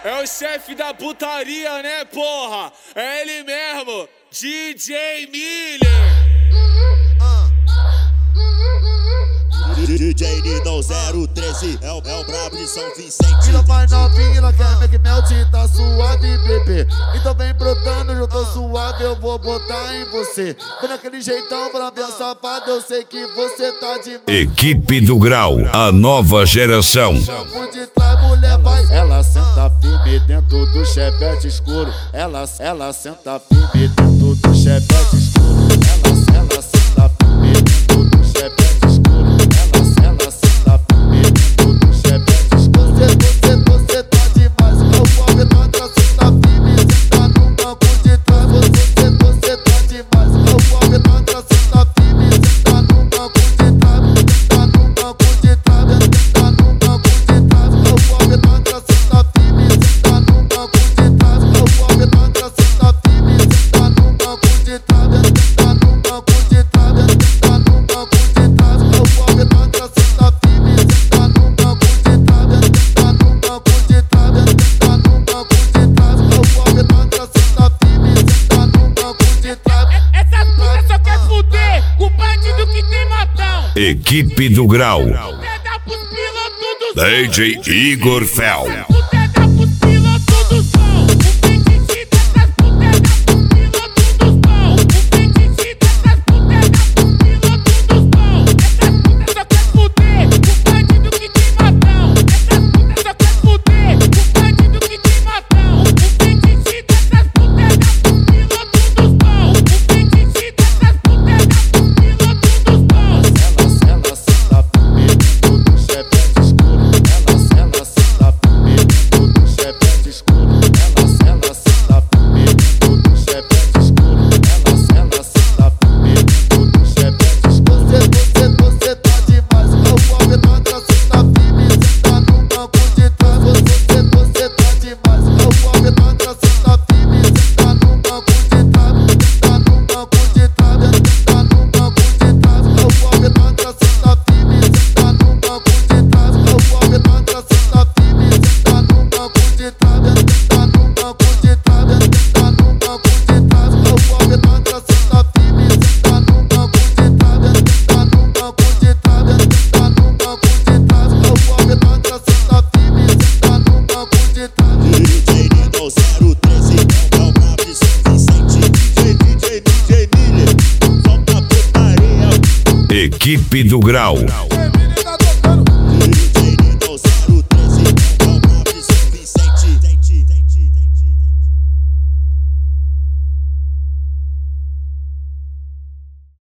É o chefe da putaria, né, porra? É ele mesmo, DJ Miller. DJ Nino 013 é o brabo de São Vicente. Então vai novinha, ela quer make melt, tá suave, bebê. Então vem brotando, eu tô suave, eu vou botar em você. Vem naquele jeitão pra ver a safada, eu sei que você tá demais. Equipe do Grau, a nova geração. De trás, mulher, vai. Ela senta firme dentro do chevette escuro. Ela senta firme dentro do chevette escuro. Ela senta firme dentro do chevette escuro. Ela senta firme dentro do chevette escuro. Você tá demais. O Alvedantra senta firme, senta no banco de trás. Você tá demais. O Alvedantra senta firme, senta no banco de trás. Senta no banco de trás. Senta no banco de trás. O Alvedantra senta firme, senta no banco de trás. O Alvedantra senta firme, senta no banco de trás. Senta no banco de trás. Senta no banco de trás. O Alvedantra senta firme, senta no banco de trás. Senta no banco de trás. Senta no banco de trás. O Alvedantra senta firme, senta no banco de trás. Essas putas só quer fuder o bandido que tem matão. Equipe do Grau. Pega pros pilotos do DJ Igor Fel. pega pros pilotos do som. O feitiço dessas pega pros pilotos do som. O feitiço dessas pega pros pilotos do som. Essas putas só quer fuder o bandido que tem matão. Essas putas só quer fuder o bandido que tem matão. O feitiço dessas pega pros pilotos do som. O feitiço dessas pega pros pilotos do som. Ela senta firme dentro do chevette escuro. Ela senta firme dentro do chevette escuro. Ela senta firme dentro do chevette escuro. Ela senta firme dentro do chevette escuro. Você tá demais. O Alvedantra senta firme, senta no banco de trás. Você tá demais. O Alvedantra senta firme, senta no banco de trás. Senta no banco de trás. Senta no banco de trás. O Alvedantra senta firme, senta no banco de trás. O Alvedantra senta firme, senta no banco de trás. Senta no banco de trás. Senta no banco de trás. O Alvedantra senta firme, senta no banco de trás. Senta no banco de trás. Senta no banco de trás. O Alvedantra senta firme, senta no banco de trás. DJ Nino 013 é o brabo de São Vicente. DJ Miller, solta a putaria. Equipe do Grau.